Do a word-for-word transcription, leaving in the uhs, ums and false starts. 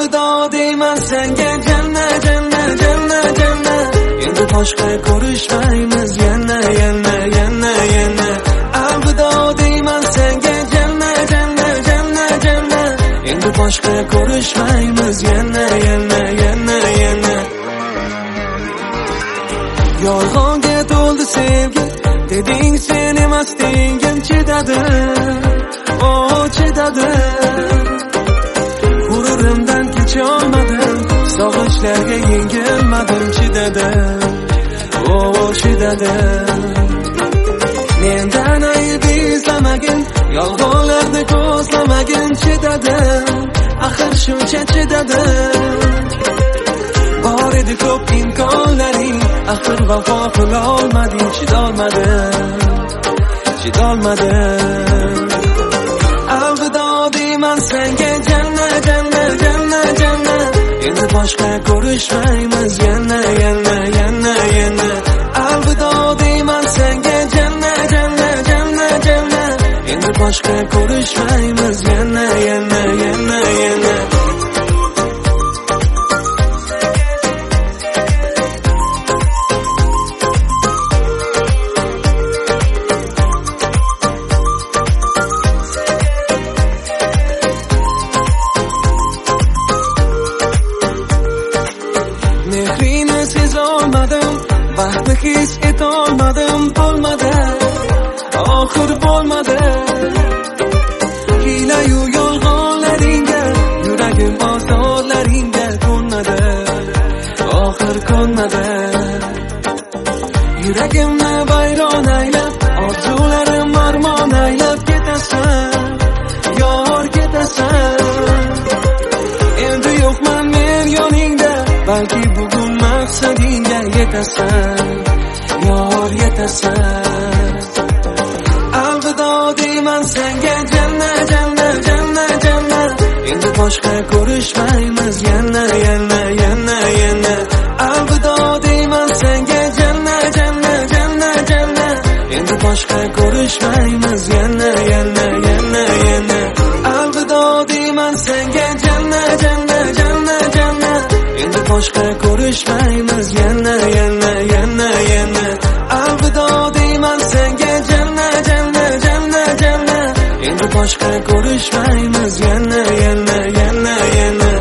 alvido deyman senga janna janna janna janna endi boshqa ko'rishmaymiz yana yana yana yana alvido deyman senga janna janna janna janna endi boshqa ko'rishmaymiz yana yana yana yana yolg'onga to'ldi sevgi deding sen emasding chidadim oh chidadim g'ururimdan kecha olmadim sog'inchlarga yengilmadim chidadim oh chidadim mendan ayb izlamagin yolg'onlarni ko'zlamagin chidadim axir shuncha chidadim bor edi ko'p imkonlaring axir vafo qilolmading chidolmadim chidolmadim alvido deyman senga janna janna janna janna endi boshqa ko'rishmaymiz yana yana yana yana alvido deyman senga janna janna janna janna endi boshqa ko'rishmaymiz yana yana yana yana mehrini sezolmadim baxtni his etolmadim bo'lmadi oxir bo'lmadi hiylayu yolg'onlaringga yuragim ozorlaringga ko'nmadi oxir ko'nmadi yuragimni vayron aylab orzularim armon aylab ketasan yor ketasan endi yo'qman men yoningda balki bugun maqsadingga yetasan yor yetasan alvido deyman senga janna janna janna janna endi boshqa ko'rishmaymiz yana yana yana yana alvido deyman senga janna janna janna janna endi boshqa ko'rishmaymiz yana yana yana yana alvido deyman senga janna janna janna janna endi boshqa ko'rishmaymiz yana yana yana yana alvido deyman senga janna janna janna janna endi boshqa ko'rishmaymiz yana yana yana yana